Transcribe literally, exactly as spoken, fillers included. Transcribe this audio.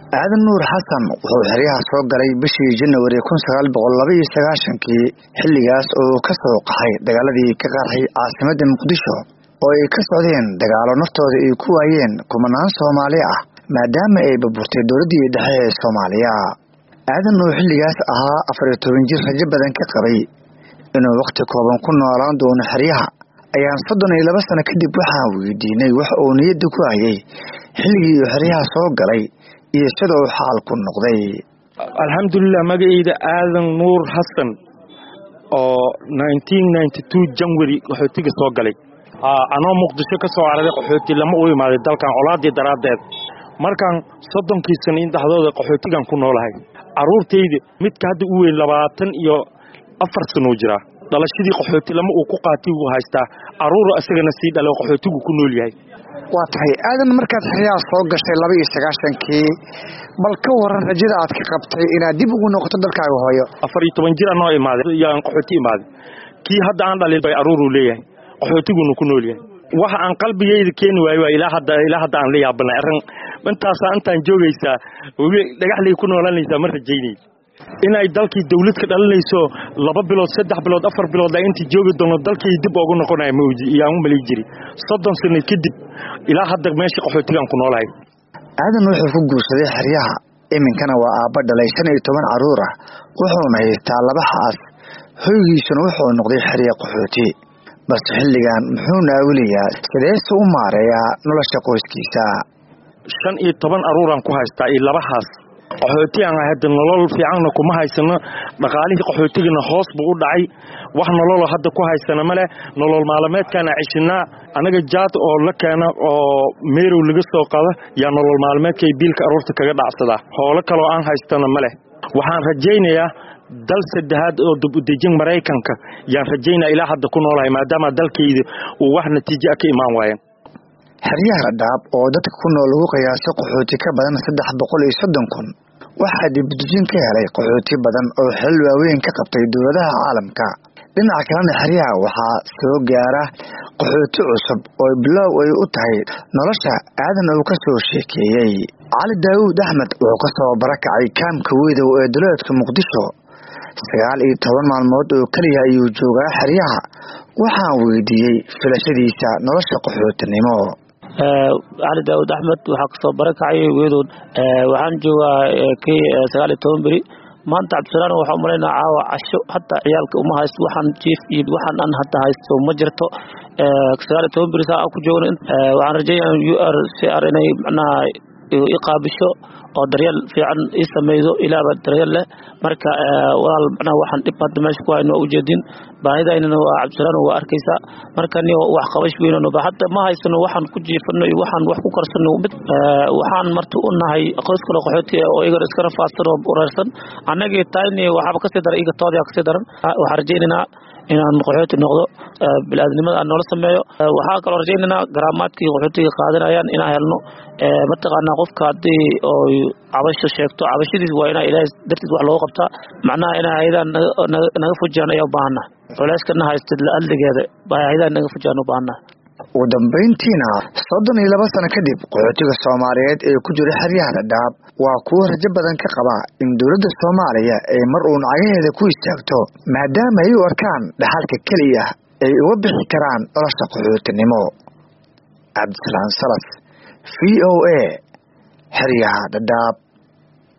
aadan nuur xasan wuxuu xeryaha soo galay bishii January kun sagaal boqol laba iyo sagaashan-kii xilligaas oo ka soo qaxay dagaaladii ka qarxay caasimadda Muqdisho oo ay ka socdeen dagaalo naftooda ay ku waayeen kumanaan Soomaali ah maadaama ay burburtay dowladdii dhexe ee Soomaaliya. aadan nuur xilligaas ahaa afar iyo toban jir rajo badan ka qabay inuu waqti kooban ku noolaan doono xeryaha ayaan soddon iyo laba sano kadib waxaan weydiinay wax uu niyadda ku hayay xilligii uu xeryaha soo galay iyo sidoo xaal ku noqday. alxamdulillah magacayda aadan nuur xasan oo nineteen ninety-two January qaxootiga soo galay anoo Muqdisho ka soo cararay qaxooti lama u imaaday dalkan colaadii daraadeed markaan soddonkii sano in dhaxdooda qaxootigan ku noolahay caruurtayda midka hadda u weyn labaatan iyo afar sano jira dhalashadii qaxooti lama uu ku qaatay uu haystaa caruur asagana sii dhalo qaxootigu ku nool yahay. waa tahay aadan markaad xeryaha soo gashay laba iyo sagaashan-kii bal ka waran rajada aad ka qabtay inaad dib ugu noqoto dalkaaga hooyo. afar iyo toban jir anoo imaaday yaan qaxooti imaaday kii hadda aan dhalin bay caruur u leeyahay qaxootiguna ku nool yahay waxa aan qalbigayda keeni waayo waa ilaa hadda ilaa hadda aan la yaabana arin intaas intaan joogaysaa dhagaxlay ku noolanaysaa mar rajaynay inay dalkii dawlad ka dhalinayso laba bilood saddex bilood afar bilood la intii joogi doono dalkii dib ugu noqonay mawji iyaan u malay jiri soddon sano kadib ilaa hadda meeshii qaxootigan ku noolahay. aadan wuxuu ku guursaday xeryaha iminkana waa aabba dhalay shan iyo toban caruur ah wuxuuna haystaa laba xaas hoygiisuna wuxuu noqday xerya qaxooti bas xilligan muxuu naawiliyaa sideese u maareeyaa nolosha qoyskiisa. shan iyo toban caruuran ku haystaa iyo laba xaas qaxooti aan hadda nolol fiican kuma haysano dhaqaalihii qaxootigana hoos buu u dhacay wax nolol hadda ku haysana male nolol maalmeedkana cishinaa anaga jaad oo la keena oo meerow laga soo qada yaa nolol maalmeedkay biilka aroorta kaga dhacsada hoolo kale oo aan haystana male waxaan rajaynayaa dal saddexaad oo dib u dejin Mareykanka yaan rajaynaa ilaa hadda ku noolahay maadaama dalkayda uu wax natiijo ka imaan waayeen. xeryaha dhaab oo dadka ku nool lagu qiyaaso qaxooti ka badan saddex boqol iyo soddon kun waxaa dib u dejin ka helay qaxooti badan oo xil waaweyn ka qabtay dowladaha caalamka. dhinaca kalena xeryaha waxaa soo gaara qaxooti cusub oo bilow ay u tahay nolosha aadan uu ka soo sheekeeyay. cali daawud axmed wuxuu ka soo barakacay kaamka weydow ee dowladka Muqdisho sagaal iyo toban maalmood oo kaliya ayuu joogaa xeryaha waxaan weydiiyey filashadiisa nolosha qaxootinimo. cali daawud axmed waxaa ka soo barakacay weydow waxaan joogaa kii sagaal iyo toban beri maanta cabdisalaan waxaa u malaynaa caawa casho hataa ciyaalka uma haysto waxaan jiif iyo waxaan aan hadda haysto ma jirto sagaal iyo toban beri saa ku joogno waxaan rajaynayaa U R C R inay macnaha i qaabisho oo daryeel fiican ii sameeydo ilaaba daryeel leh marka walaal macnaha waxaan dhib hadda meesha ku hayno u jeedin baahidaynana waa cabdisalaan waa arkaysaa marka niyo wax qabash weynano ba hadda ma haysano waxaan ku jiifano iyo waxaan wax ku karsano mid waxaan marti u nahay qoys kale qaxooti oo iyaga iska rafaadsan oo urarsan anagii taayni waxba ka sii daran iga toodiya ka sii daran waxaan rajaynaynaa inaan qaxooti noqdo bilaadanimada aan nolol sameeyo waxaa kaloo rajaynaynaa garaamaadkii qaxootiga qaadanayaan inaan helno mataqaanaa qofka haddii oo cabasho sheegto cabashadiis waa inaa ilaahay dartiis wax looga qabtaa macnaha inaa hayadaan naga fujiyaan ayaa u baahannaha culeyskana haystid la-aldigeeda baa hayadaan naga fujiyaan u baahannaha. ugu dambayntiina soddon iyo laba sano kadib qaxootiga Soomaaliyeed ee ku jira xeryaha Dadaab waa kuwo rajo badan ka qaba in dowladda Soomaaliya ay mar uun cagaheeda ku istaagto maadaama ay u arkaan dhaxalka kaliya ay uga bixi karaan nolosha qaxootinimo. Cabdisalaan Salas V O A xeryaha Dadaab.